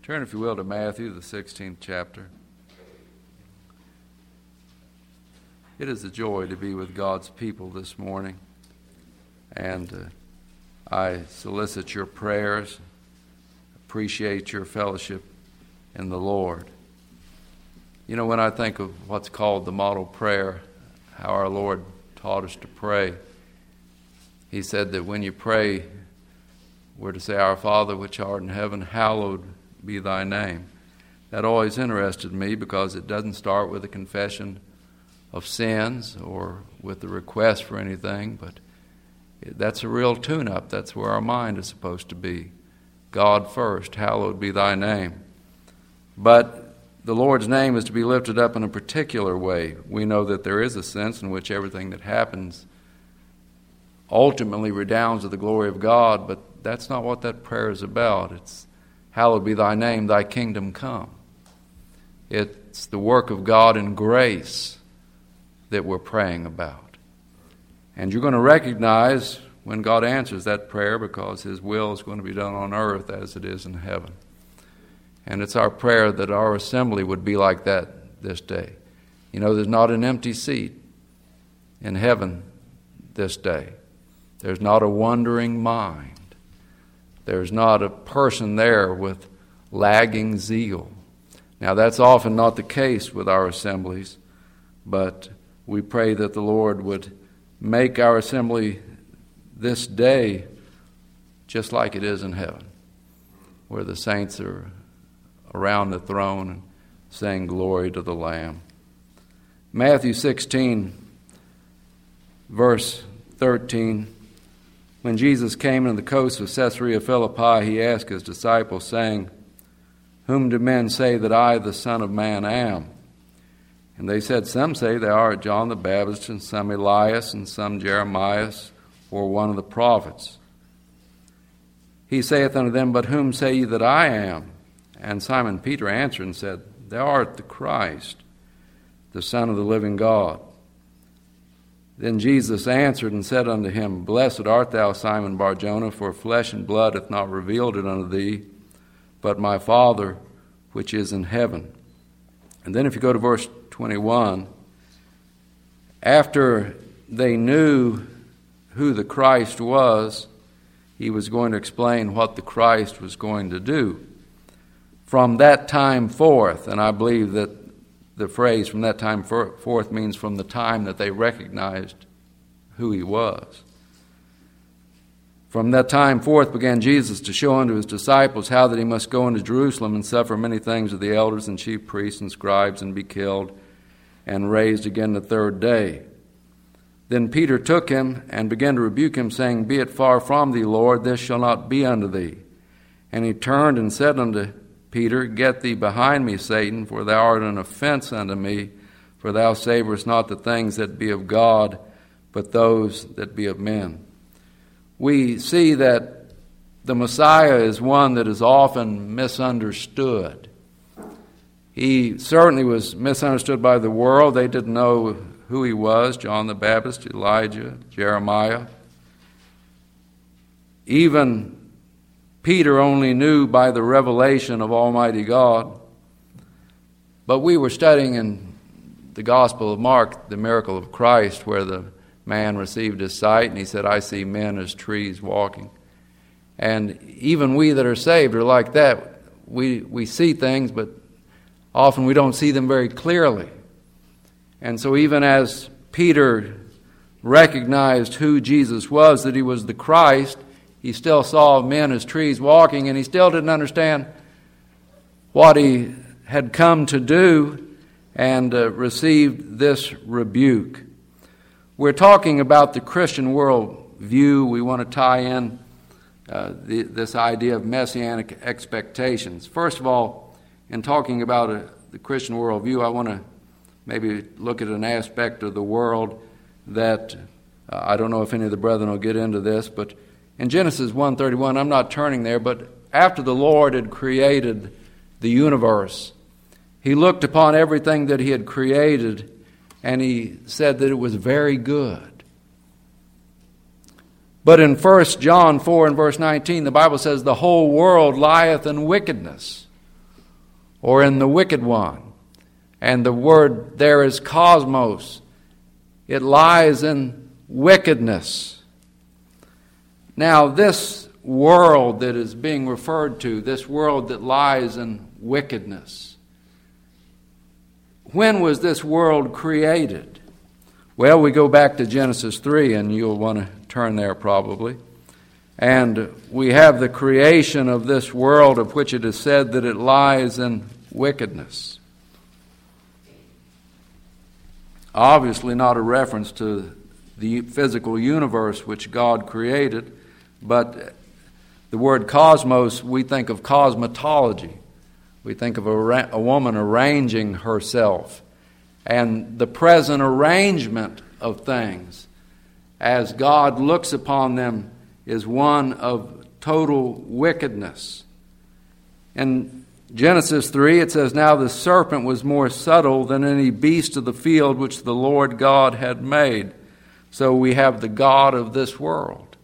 Turn, if you will, to Matthew, the 16th chapter. It is a joy to be with God's people this morning, and I solicit your prayers, appreciate your fellowship in the Lord. You know, when I think of what's called the model prayer, how our Lord taught us to pray, He said that when you pray, we're to say, Our Father which art in heaven, hallowed be thy name. That always interested me because it doesn't start with a confession of sins or with a request for anything, but that's a real tune-up. That's where our mind is supposed to be. God first, hallowed be thy name. But the Lord's name is to be lifted up in a particular way. We know that there is a sense in which everything that happens ultimately redounds to the glory of God, but that's not what that prayer is about. It's hallowed be thy name, thy kingdom come. It's the work of God in grace that we're praying about. And you're going to recognize when God answers that prayer because His will is going to be done on earth as it is in heaven. And it's our prayer that our assembly would be like that this day. You know, there's not an empty seat in heaven this day. There's not a wandering mind. There's not a person there with lagging zeal. Now, that's often not the case with our assemblies, but we pray that the Lord would make our assembly this day just like it is in heaven, where the saints are around the throne and saying glory to the Lamb. Matthew 16, verse 13. When Jesus came into the coast of Caesarea Philippi, He asked His disciples, saying, Whom do men say that I, the Son of Man, am? And they said, Some say thou art John the Baptist, and some Elias, and some Jeremiah, or one of the prophets. He saith unto them, But whom say ye that I am? And Simon Peter answered and said, Thou art the Christ, the Son of the living God. Then Jesus answered and said unto him, Blessed art thou, Simon Bar-Jonah, for flesh and blood hath not revealed it unto thee, but my Father which is in heaven. And then if you go to verse 21, after they knew who the Christ was, He was going to explain what the Christ was going to do. From that time forth, and I believe that the phrase from that time forth means from the time that they recognized who He was. From that time forth began Jesus to show unto His disciples how that He must go into Jerusalem and suffer many things of the elders and chief priests and scribes and be killed and raised again the third day. Then Peter took Him and began to rebuke Him, saying, Be it far from thee, Lord, this shall not be unto thee. And He turned and said unto Peter, Get thee behind me, Satan, for thou art an offense unto me, for thou savorest not the things that be of God, but those that be of men. We see that the Messiah is one that is often misunderstood. He certainly was misunderstood by the world. They didn't know who He was, John the Baptist, Elijah, Jeremiah. Even Peter only knew by the revelation of Almighty God. But we were studying in the Gospel of Mark, the miracle of Christ, where the man received his sight, and he said, I see men as trees walking. And even we that are saved are like that. We see things, but often we don't see them very clearly. And so even as Peter recognized who Jesus was, that He was the Christ, he still saw men as trees walking, and he still didn't understand what He had come to do and received this rebuke. We're talking about the Christian world view. We want to tie in this idea of messianic expectations. First of all, in talking about the Christian world view, I want to maybe look at an aspect of the world that I don't know if any of the brethren will get into this, but in Genesis 1:31, I'm not turning there, but after the Lord had created the universe, He looked upon everything that He had created, and He said that it was very good. But in 1 John 4 and verse 19, the Bible says, The whole world lieth in wickedness. or in the wicked one. And the word there is cosmos. It lies in wickedness. Now, this world that is being referred to, this world that lies in wickedness, when was this world created? Well, we go back to Genesis 3, and you'll want to turn there probably. And we have the creation of this world, of which it is said that it lies in wickedness. Obviously not a reference to the physical universe which God created, but the word cosmos, we think of cosmetology. We think of a woman arranging herself. And the present arrangement of things, as God looks upon them, is one of total wickedness. In Genesis 3, it says, "Now the serpent was more subtle than any beast of the field which the Lord God had made." So we have the God of this world.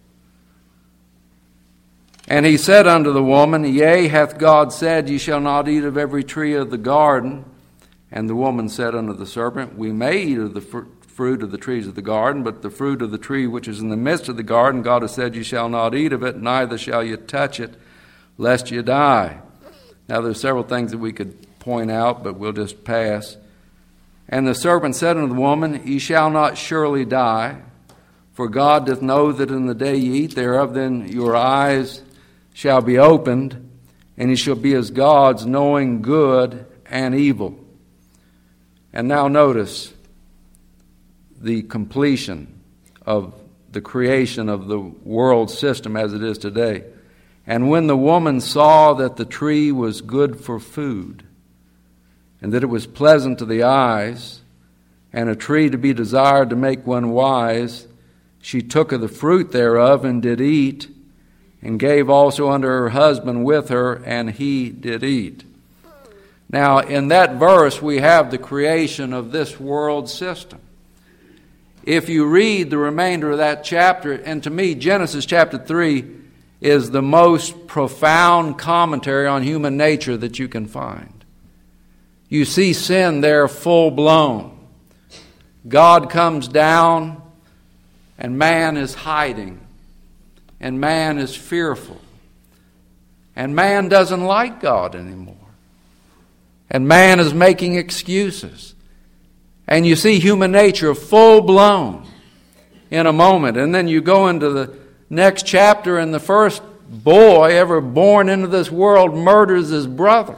"And he said unto the woman, Yea, hath God said, Ye shall not eat of every tree of the garden? And the woman said unto the serpent, We may eat of the fruit of the trees of the garden, but the fruit of the tree which is in the midst of the garden, God has said, Ye shall not eat of it, neither shall ye touch it, lest ye die." Now there's several things that we could point out, but we'll just pass. "And the serpent said unto the woman, Ye shall not surely die, for God doth know that in the day ye eat thereof, then your eyes shall be opened, and ye shall be as gods, knowing good and evil." And now notice the completion of the creation of the world system as it is today. "And when the woman saw that the tree was good for food, and that it was pleasant to the eyes, and a tree to be desired to make one wise, she took of the fruit thereof and did eat, and gave also unto her husband with her, and he did eat." Now, in that verse, we have the creation of this world system. If you read the remainder of that chapter, and to me, Genesis chapter 3 is the most profound commentary on human nature that you can find. You see sin there full blown. God comes down, and man is hiding, and man is fearful, and man doesn't like God anymore. And man is making excuses. And you see human nature full blown in a moment. And then you go into the next chapter, and the first boy ever born into this world murders his brother.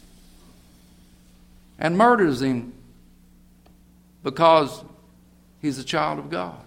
And murders him because he's a child of God.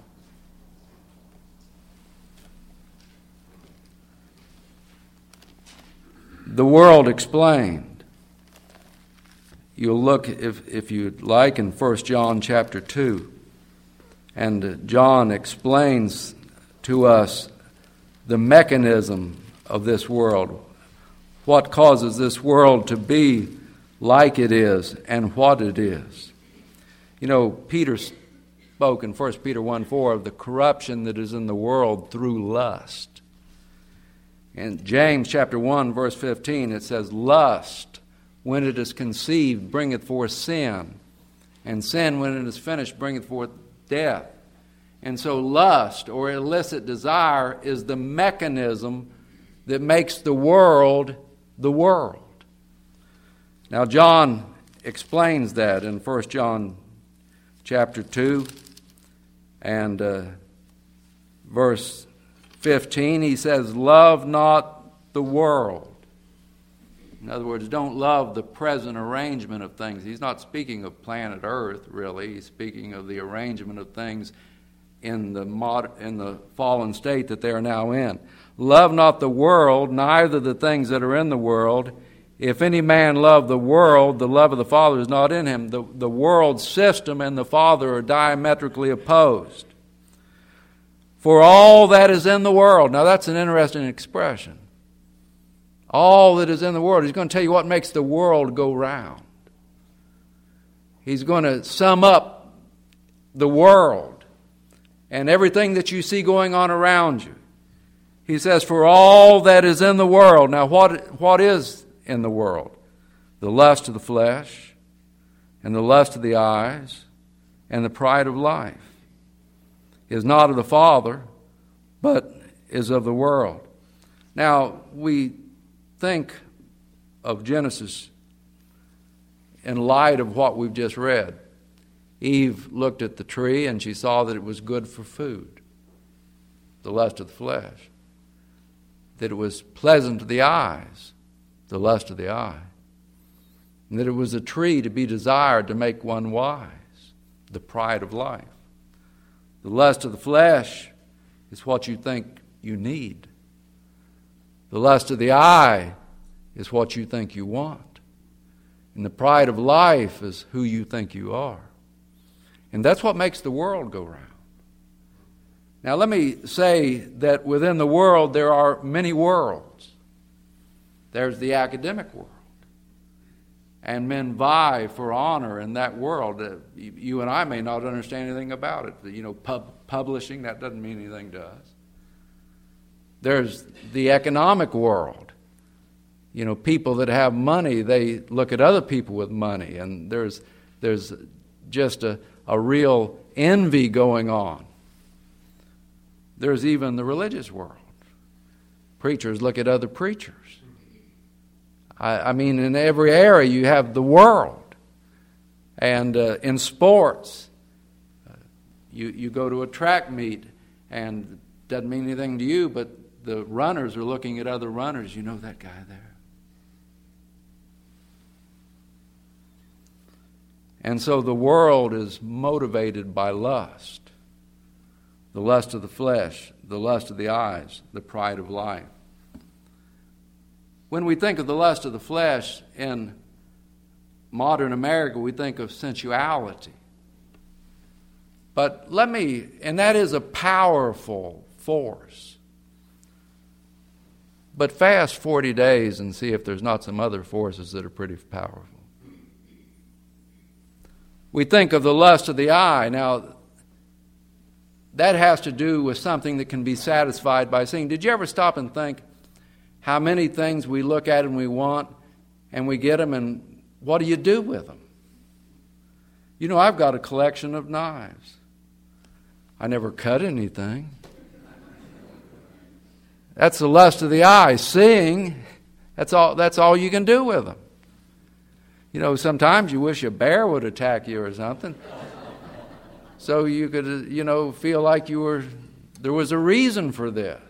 The world explained. You'll look, if you'd like, in 1 John chapter 2. And John explains to us the mechanism of this world. What causes this world to be like it is and what it is. You know, Peter spoke in 1 Peter 1:4 of the corruption that is in the world through lust. In James chapter 1, verse 15, it says, "Lust, when it is conceived, bringeth forth sin. And sin, when it is finished, bringeth forth death." And so lust, or illicit desire, is the mechanism that makes the world the world. Now John explains that in 1 John chapter 2 and verse 15. He says, "Love not the world." In other words, don't love the present arrangement of things. He's not speaking of planet Earth, really. He's speaking of the arrangement of things in the fallen state that they are now in. "Love not the world, neither the things that are in the world. If any man love the world, the love of the Father is not in him." The world system and the Father are diametrically opposed. "For all that is in the world." Now that's an interesting expression. All that is in the world. He's going to tell you what makes the world go round. He's going to sum up the world and everything that you see going on around you. He says, "For all that is in the world." Now what is in the world? the lust of the flesh, and the lust of the eyes, and the pride of life, is not of the Father, but is of the world. Now, we think of Genesis in light of what we've just read. Eve looked at the tree and she saw that it was good for food, the lust of the flesh, that it was pleasant to the eyes, the lust of the eye, and that it was a tree to be desired to make one wise, the pride of life. The lust of the flesh is what you think you need. The lust of the eye is what you think you want. And the pride of life is who you think you are. And that's what makes the world go round. Now let me say that within the world there are many worlds. There's the academic world. And men vie for honor in that world. You and I may not understand anything about it. Publishing, that doesn't mean anything to us. There's the economic world. People that have money, they look at other people with money, and there's just a real envy going on. There's even the religious world. Preachers look at other preachers. I mean, in every area you have the world. And in sports, you go to a track meet, and it doesn't mean anything to you, but the runners are looking at other runners. You know that guy there. And so the world is motivated by lust. The lust of the flesh, the lust of the eyes, the pride of life. When we think of the lust of the flesh in modern America, we think of sensuality. But and that is a powerful force. But fast 40 days and see if there's not some other forces that are pretty powerful. We think of the lust of the eye. Now, that has to do with something that can be satisfied by seeing. Did you ever stop and think how many things we look at and we want, and we get them, and what do you do with them? I've got a collection of knives. I never cut anything. That's the lust of the eye. Seeing, that's all you can do with them. Sometimes you wish a bear would attack you or something. So you could, feel like there was a reason for this.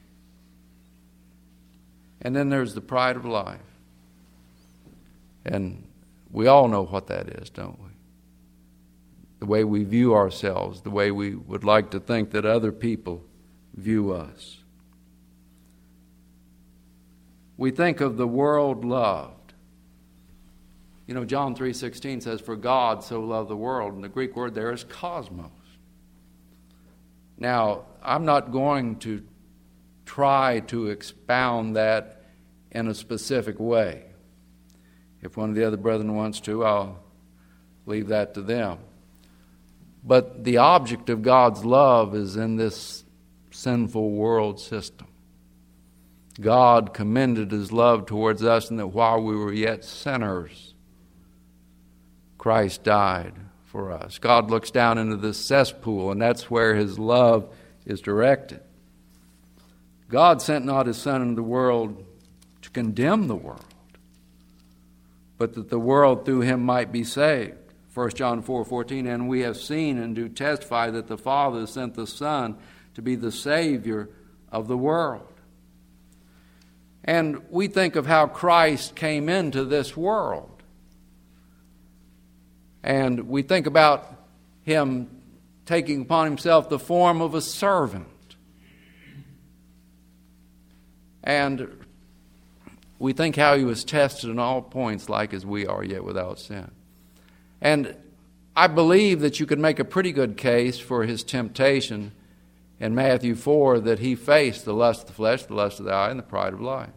And then there's the pride of life. And we all know what that is, don't we? The way we view ourselves, the way we would like to think that other people view us. We think of the world loved. John 3:16 says, "For God so loved the world," and the Greek word there is cosmos. Now, I'm not going to try to expound that in a specific way. If one of the other brethren wants to, I'll leave that to them. But the object of God's love is in this sinful world system. God commended His love towards us, and that while we were yet sinners, Christ died for us. God looks down into this cesspool, and that's where His love is directed. God sent not His Son into the world to condemn the world, but that the world through Him might be saved. 1 John 4:14, "And we have seen and do testify that the Father sent the Son to be the Savior of the world." And we think of how Christ came into this world. And we think about Him taking upon Himself the form of a servant. And we think how He was tested in all points like as we are, yet without sin. And I believe that you could make a pretty good case for His temptation in Matthew 4, that He faced the lust of the flesh, the lust of the eye, and the pride of life.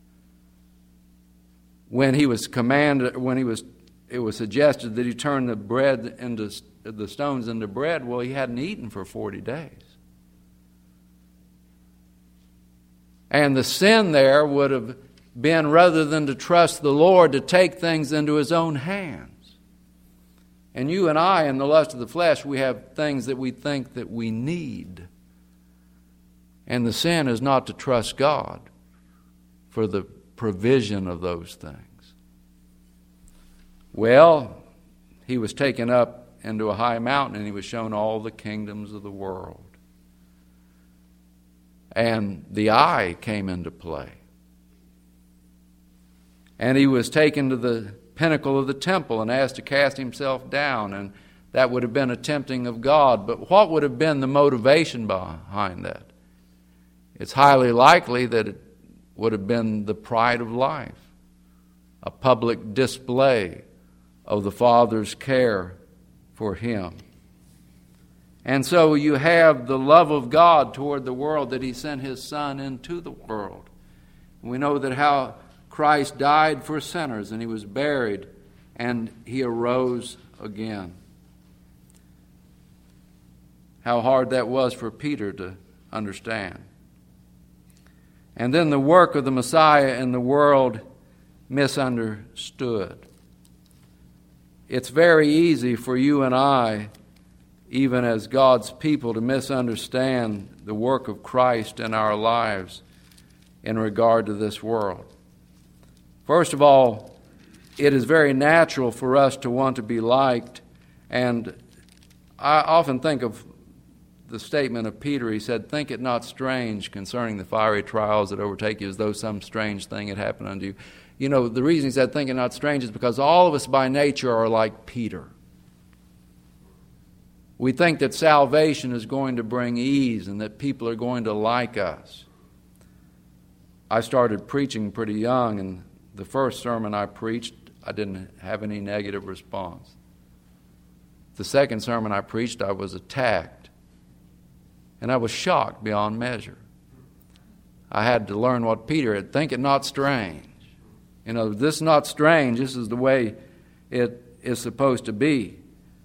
When He was commanded, it was suggested that He turned the stones into bread. Well, He hadn't eaten for 40 days. And the sin there would have been, rather than to trust the Lord, to take things into His own hands. And you and I, in the lust of the flesh, we have things that we think that we need. And the sin is not to trust God for the provision of those things. Well, He was taken up into a high mountain and He was shown all the kingdoms of the world. And the eye came into play. And He was taken to the pinnacle of the temple and asked to cast Himself down, and that would have been a tempting of God. But what would have been the motivation behind that? It's highly likely that it would have been the pride of life, a public display of the Father's care for Him. And so you have the love of God toward the world, that He sent His Son into the world. And we know that how Christ died for sinners, and He was buried, and He arose again. How hard that was for Peter to understand. And then the work of the Messiah in the world misunderstood. It's very easy for you and I, even as God's people, to misunderstand the work of Christ in our lives in regard to this world. First of all, it is very natural for us to want to be liked, and I often think of the statement of Peter. He said, "Think it not strange concerning the fiery trials that overtake you, as though some strange thing had happened unto you." You know, the reason he said, "Think it not strange," is because all of us by nature are like Peter. We think that salvation is going to bring ease and that people are going to like us. I started preaching pretty young, and the first sermon I preached, I didn't have any negative response. The second sermon I preached, I was attacked, and I was shocked beyond measure. I had to learn what Peter had, think it not strange. You know, this is not strange, this is the way it is supposed to be.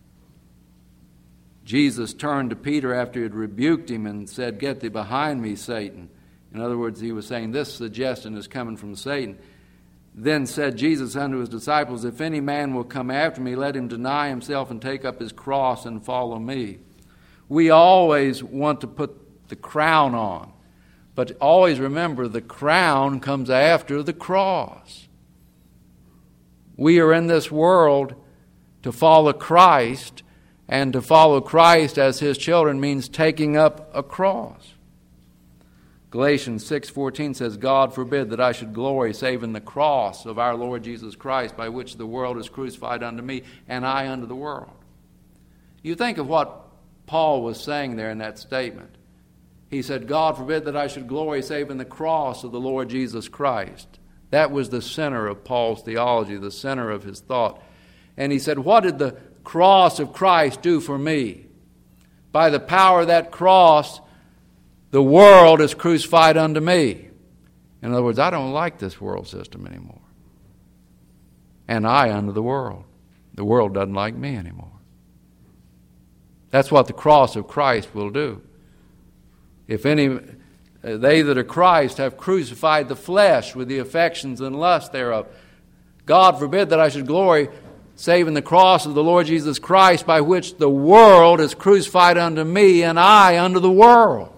Jesus turned to Peter after he had rebuked him and said, "Get thee behind me, Satan." In other words, he was saying, this suggestion is coming from Satan. Then said Jesus unto his disciples, "If any man will come after me, let him deny himself and take up his cross and follow me." We always want to put the crown on, but always remember the crown comes after the cross. We are in this world to follow Christ, and to follow Christ as His children means taking up a cross. Galatians 6:14 says, "God forbid that I should glory save in the cross of our Lord Jesus Christ, by which the world is crucified unto me, and I unto the world." You think of what Paul was saying there in that statement. He said, "God forbid that I should glory save in the cross of the Lord Jesus Christ." That was the center of Paul's theology, the center of his thought. And he said, what did the cross of Christ do for me? By the power of that cross, the world is crucified unto me. In other words, I don't like this world system anymore. And I unto the world. The world doesn't like me anymore. That's what the cross of Christ will do. If they that are Christ have crucified the flesh with the affections and lust thereof. God forbid that I should glory save in the cross of the Lord Jesus Christ, by which the world is crucified unto me, and I unto the world.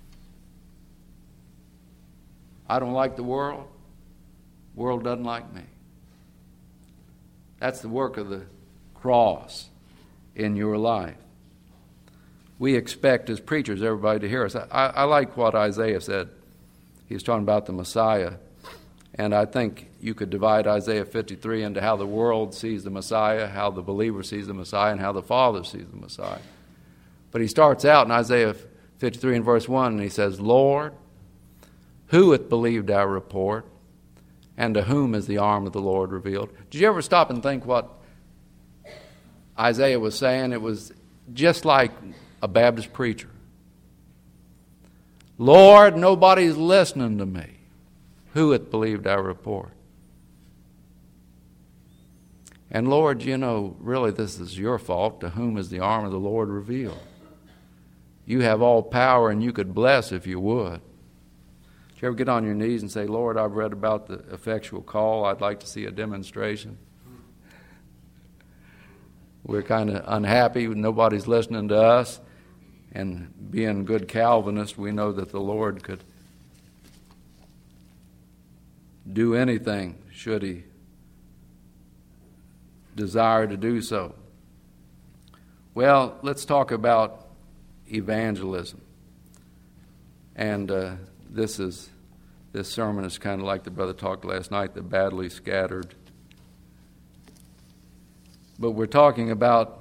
I don't like the world. The world doesn't like me. That's the work of the cross in your life. We expect as preachers everybody to hear us. I like what Isaiah said. He was talking about the Messiah. And I think you could divide Isaiah 53 into how the world sees the Messiah, how the believer sees the Messiah, and how the Father sees the Messiah. But he starts out in Isaiah 53 and verse 1, and he says, "Lord, who hath believed our report, and to whom is the arm of the Lord revealed?" Did you ever stop and think what Isaiah was saying? It was just like a Baptist preacher. Lord, nobody's listening to me. Who hath believed our report? And Lord, you know, really this is your fault. To whom is the arm of the Lord revealed? You have all power and you could bless if you would. Did you ever get on your knees and say, Lord, I've read about the effectual call. I'd like to see a demonstration. We're kind of unhappy. Nobody's listening to us. And being good Calvinists, we know that the Lord could do anything should He desire to do so. Well, let's talk about evangelism. And this sermon is kind of like the brother talked last night, the badly scattered. But we're talking about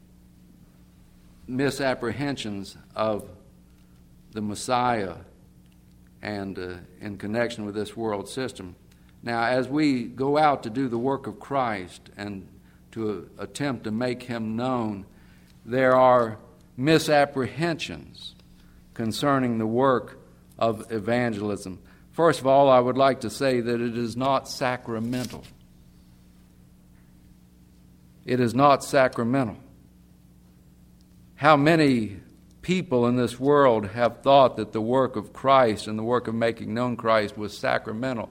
misapprehensions of the Messiah and in connection with this world system. Now, as we go out to do the work of Christ and to attempt to make Him known, there are misapprehensions concerning the work of evangelism. First of all, I would like to say that it is not sacramental. It is not sacramental. How many people in this world have thought that the work of Christ and the work of making known Christ was sacramental?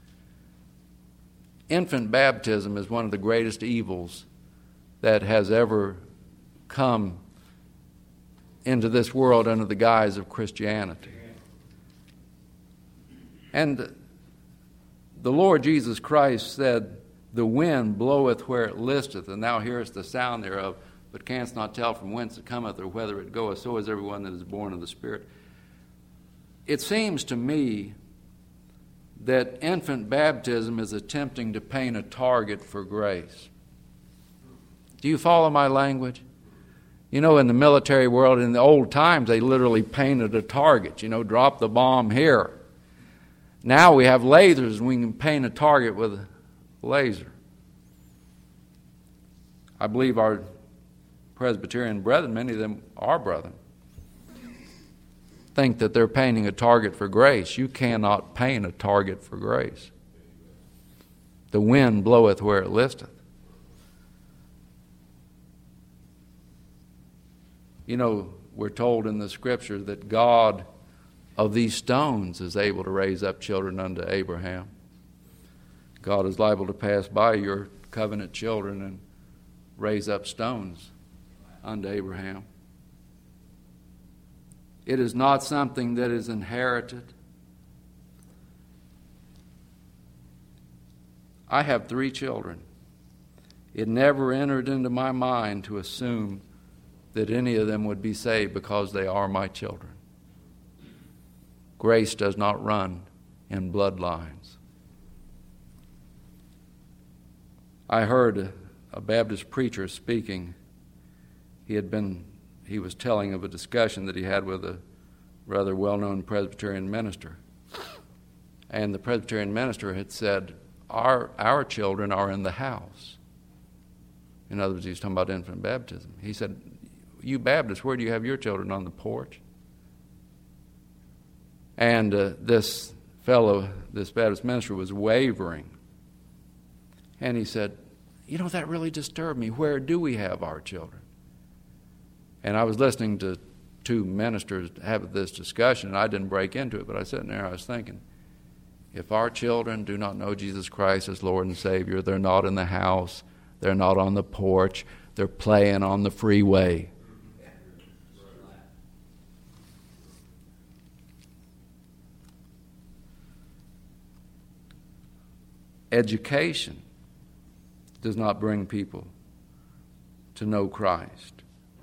Infant baptism is one of the greatest evils that has ever come into this world under the guise of Christianity. And the Lord Jesus Christ said, "The wind bloweth where it listeth, and thou hearest the sound thereof, but canst not tell from whence it cometh or whither it goeth. So is everyone that is born of the Spirit." It seems to me that infant baptism is attempting to paint a target for grace. Do you follow my language? You know, in the military world, in the old times, they literally painted a target. Drop the bomb here. Now we have lasers, and we can paint a target with a laser. I believe our Presbyterian brethren, many of them are brethren, think that they're painting a target for grace. You cannot paint a target for grace. The wind bloweth where it listeth. We're told in the Scripture that God of these stones is able to raise up children unto Abraham. God is liable to pass by your covenant children and raise up stones unto Abraham. It is not something that is inherited. I have 3 children. It never entered into my mind to assume that any of them would be saved because they are my children. Grace does not run in bloodlines. I heard a Baptist preacher speaking. He was telling of a discussion that he had with a rather well-known Presbyterian minister. And the Presbyterian minister had said, our children are in the house. In other words, he was talking about infant baptism. He said, "You Baptists, where do you have your children? On the porch?" And this Baptist minister was wavering. And he said, that really disturbed me. Where do we have our children? And I was listening to 2 ministers have this discussion, and I didn't break into it, but I sat there and I was thinking, if our children do not know Jesus Christ as Lord and Savior, they're not in the house, they're not on the porch, they're playing on the freeway. Education does not bring people to know Christ.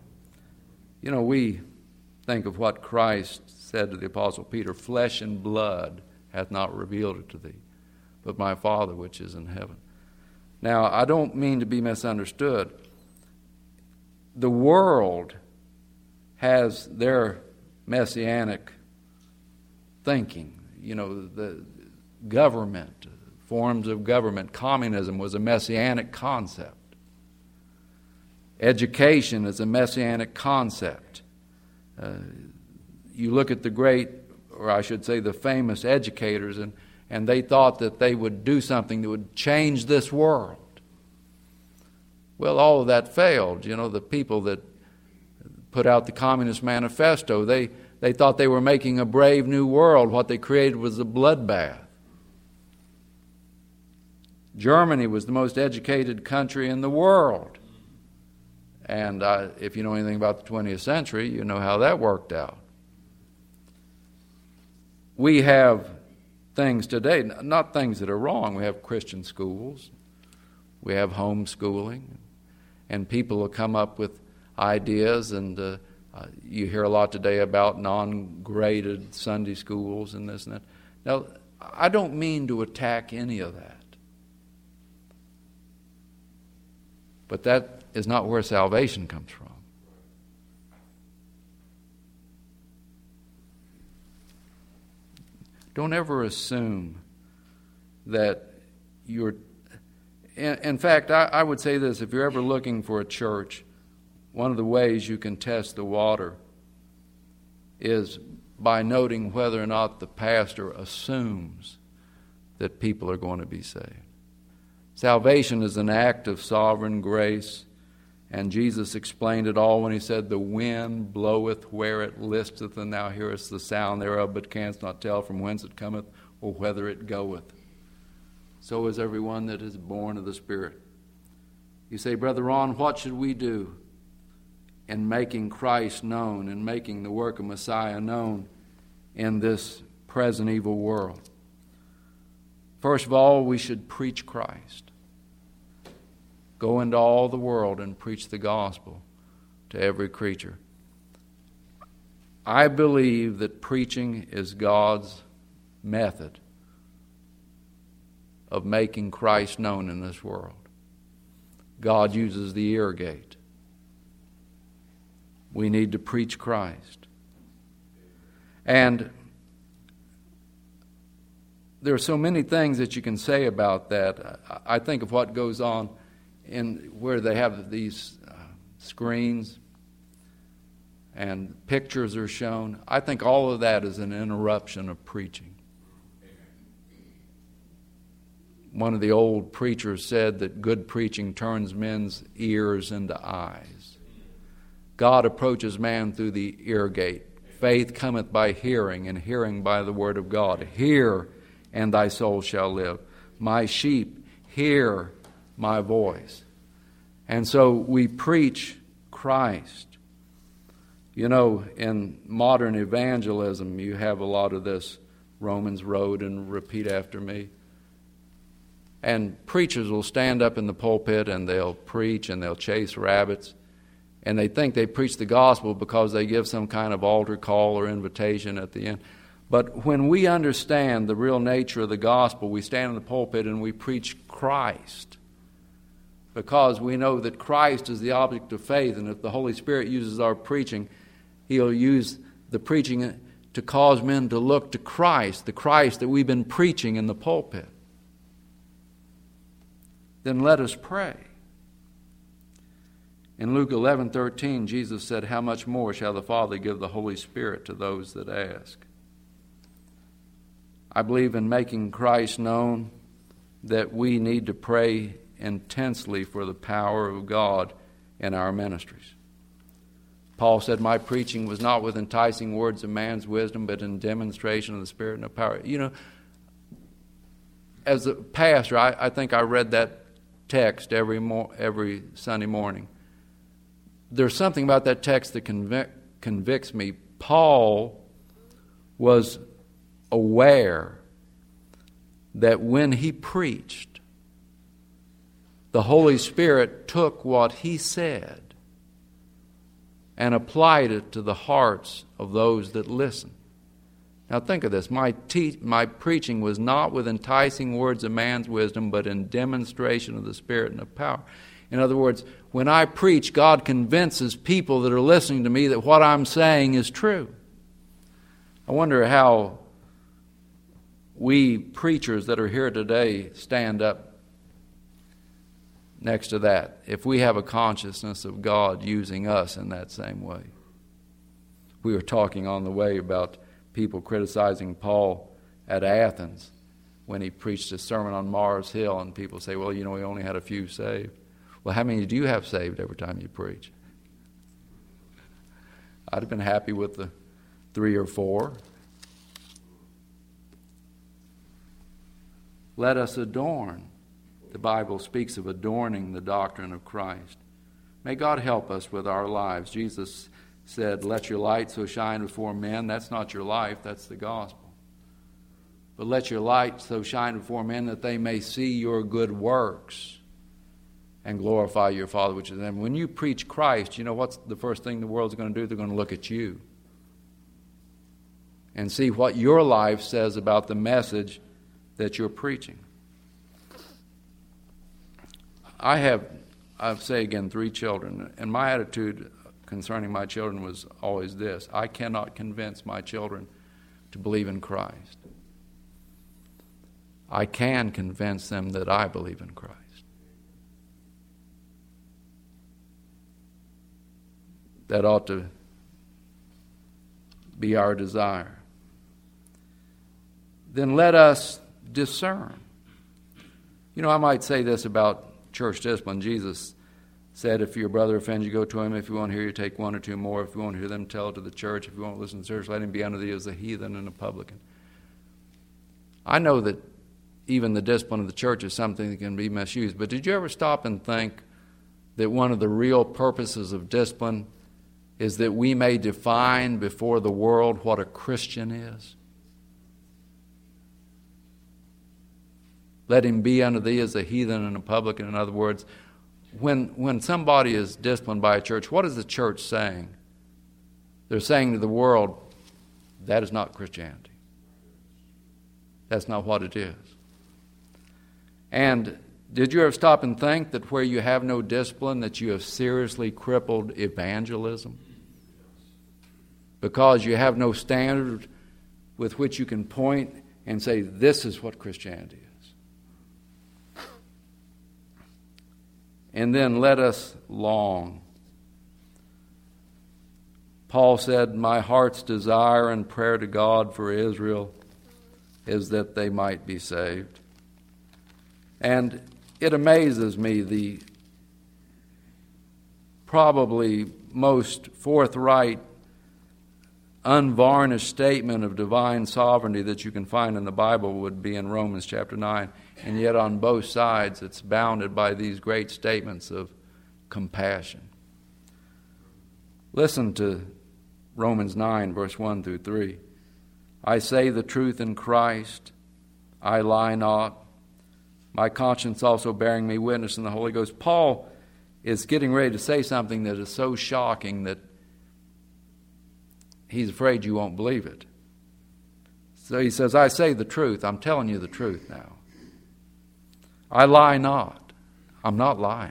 We think of what Christ said to the Apostle Peter, "Flesh and blood hath not revealed it to thee, but my Father which is in heaven." Now, I don't mean to be misunderstood. The world has their messianic thinking. The government, forms of government, communism was a messianic concept. Education is a messianic concept. You look at the great, or I should say the famous educators, and they thought that they would do something that would change this world. Well, all of that failed. The people that put out the Communist Manifesto, they they thought they were making a brave new world. What they created was a bloodbath. Germany was the most educated country in the world. And if you know anything about the 20th century, you know how that worked out. We have things today, not things that are wrong. We have Christian schools. We have homeschooling. And people will come up with ideas, and you hear a lot today about non-graded Sunday schools and this and that. Now, I don't mean to attack any of that. But that is not where salvation comes from. Don't ever assume that you're... In fact, I would say this, if you're ever looking for a church, one of the ways you can test the water is by noting whether or not the pastor assumes that people are going to be saved. Salvation is an act of sovereign grace, and Jesus explained it all when he said, "The wind bloweth where it listeth, and thou hearest the sound thereof, but canst not tell from whence it cometh, or whither it goeth. So is everyone that is born of the Spirit." You say, "Brother Ron, what should we do in making Christ known, in making the work of Messiah known in this present evil world?" First of all, we should preach Christ. Go into all the world and preach the gospel to every creature. I believe that preaching is God's method of making Christ known in this world. God uses the ear gate. We need to preach Christ. And there are so many things that you can say about that. I think of what goes on in where they have these screens and pictures are shown. I think all of that is an interruption of preaching. One of the old preachers said that good preaching turns men's ears into eyes. God approaches man through the ear gate. Faith cometh by hearing, and hearing by the word of God. Hear, and thy soul shall live. My sheep hear my voice. And so we preach Christ. You know, in modern evangelism, you have a lot of this Romans Road and repeat after me. And preachers will stand up in the pulpit and they'll preach and they'll chase rabbits. And they think they preach the gospel because they give some kind of altar call or invitation at the end. But when we understand the real nature of the gospel, we stand in the pulpit and we preach Christ. Because we know that Christ is the object of faith. And if the Holy Spirit uses our preaching, He'll use the preaching to cause men to look to Christ, the Christ that we've been preaching in the pulpit. Then let us pray. In Luke 11:13, Jesus said, "How much more shall the Father give the Holy Spirit to those that ask?" I believe in making Christ known that we need to pray intensely for the power of God in our ministries. Paul said, "My preaching was not with enticing words of man's wisdom, but in demonstration of the Spirit and of power." You know, as a pastor, I think I read that text every Sunday morning. There's something about that text that convicts me. Paul was aware that when he preached, the Holy Spirit took what he said and applied it to the hearts of those that listened. Now think of this. My preaching was not with enticing words of man's wisdom, but in demonstration of the Spirit and of power. In other words, when I preach, God convinces people that are listening to me that what I'm saying is true. I wonder how we preachers that are here today stand up next to that, if we have a consciousness of God using us in that same way. We were talking on the way about people criticizing Paul at Athens when he preached a sermon on Mars Hill, and people say, "Well, you know, he only had a few saved." Well, how many do you have saved every time you preach? I'd have been happy with the 3 or 4. Let us adorn. The Bible speaks of adorning the doctrine of Christ. May God help us with our lives. Jesus said, let your light so shine before men. That's not your life, that's the gospel. But let your light so shine before men that they may see your good works and glorify your Father which is in heaven. When you preach Christ, you know what's the first thing the world's going to do? They're going to look at you and see what your life says about the message that you're preaching. I say again, 3 children, and my attitude concerning my children was always this: I cannot convince my children to believe in Christ. I can convince them that I believe in Christ. That ought to be our desire. Then let us discern. You know, I might say this about church discipline. Jesus said, if your brother offends you, go to him. If you won't hear you, take 1 or 2 more. If you won't hear them, tell it to the church. If you won't listen to the church, let him be unto thee as a heathen and a publican. I know that even the discipline of the church is something that can be misused, but did you ever stop and think that one of the real purposes of discipline is that we may define before the world what a Christian is? Let him be unto thee as a heathen and a publican. In other words, when somebody is disciplined by a church, what is the church saying? They're saying to the world, that is not Christianity. That's not what it is. And did you ever stop and think that where you have no discipline, that you have seriously crippled evangelism? Because you have no standard with which you can point and say, this is what Christianity is. And then let us long. Paul said, my heart's desire and prayer to God for Israel is that they might be saved. And it amazes me, the probably most forthright, unvarnished statement of divine sovereignty that you can find in the Bible would be in Romans chapter 9. And yet on both sides it's bounded by these great statements of compassion. Listen to Romans 9, verse 1 through 3. I say the truth in Christ, I lie not. My conscience also bearing me witness in the Holy Ghost. Paul is getting ready to say something that is so shocking that he's afraid you won't believe it. So he says, I say the truth. I'm telling you the truth now. I lie not. I'm not lying.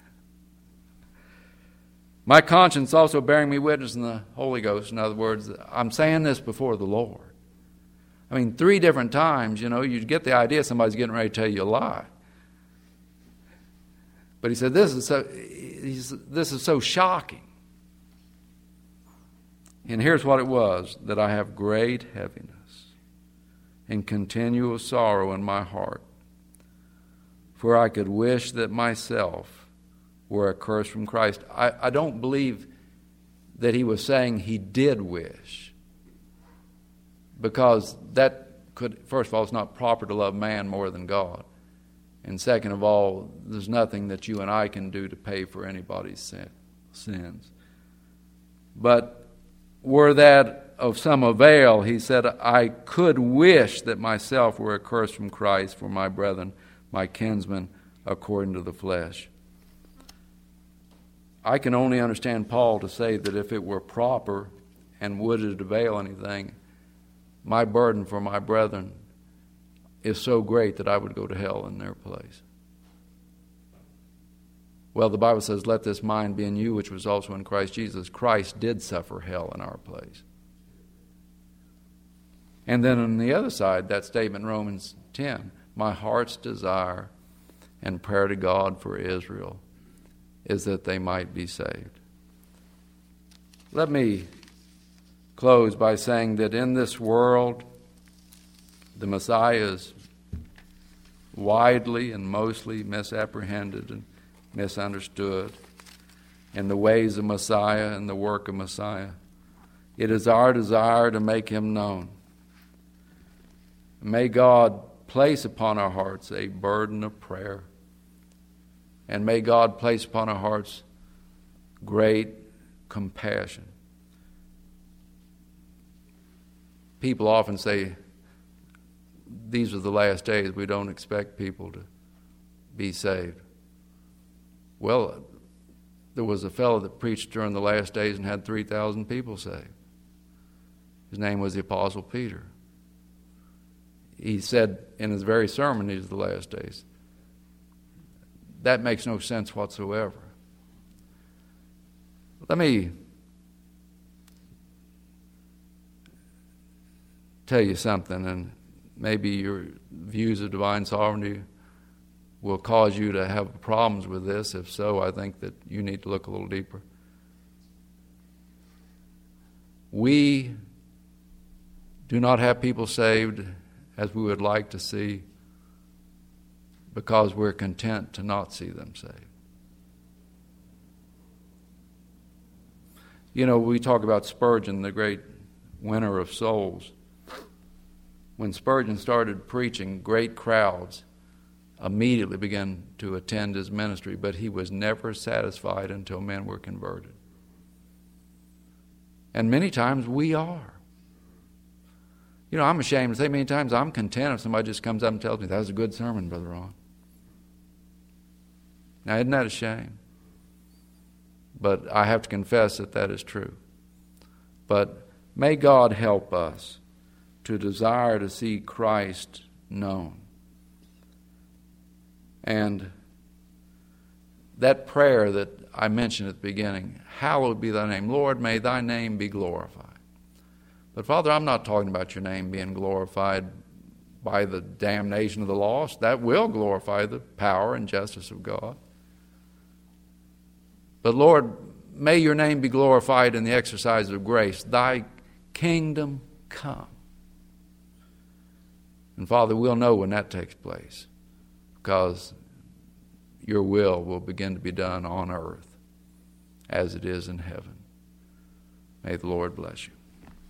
My conscience also bearing me witness in the Holy Ghost. In other words, I'm saying this before the Lord. I mean, 3 different times, you get the idea somebody's getting ready to tell you a lie. But he said, this is so shocking. And here's what it was, that I have great heaviness and continual sorrow in my heart, for I could wish that myself were accursed from Christ. I don't believe that he was saying he did wish, because that could, first of all, it's not proper to love man more than God. And second of all, there's nothing that you and I can do to pay for anybody's sins. But were that of some avail, he said, I could wish that myself were accursed from Christ for my brethren, my kinsmen, according to the flesh. I can only understand Paul to say that if it were proper and would it avail anything, my burden for my brethren is so great that I would go to hell in their place. Well, the Bible says, let this mind be in you, which was also in Christ Jesus. Christ did suffer hell in our place. And then on the other side, that statement in Romans 10, my heart's desire and prayer to God for Israel is that they might be saved. Let me close by saying that in this world, the Messiah is widely and mostly misapprehended and misunderstood, and the ways of Messiah and the work of Messiah It is our desire to make Him known. May God place upon our hearts a burden of prayer. And may God place upon our hearts great compassion. People often say, these are the last days. We don't expect people to be saved. Well, there was a fellow that preached during the last days and had 3,000 people saved. His name was the Apostle Peter. He said in his very sermon, these are the last days. That makes no sense whatsoever. Let me tell you something, and maybe your views of divine sovereignty will cause you to have problems with this. If so, I think that you need to look a little deeper. We do not have people saved as we would like to see because we're content to not see them saved. You know, we talk about Spurgeon, the great winner of souls. When Spurgeon started preaching, great crowds immediately began to attend his ministry, but he was never satisfied until men were converted. And many times we are. You know, I'm ashamed to say many times I'm content if somebody just comes up and tells me, that was a good sermon, Brother Ron. Now, isn't that a shame? But I have to confess that that is true. But may God help us to desire to see Christ known. And that prayer that I mentioned at the beginning, hallowed be thy name. Lord, may thy name be glorified. But Father, I'm not talking about your name being glorified by the damnation of the lost. That will glorify the power and justice of God. But Lord, may your name be glorified in the exercise of grace. Thy kingdom come. And Father, we'll know when that takes place, because your will begin to be done on earth as it is in heaven. May the Lord bless you.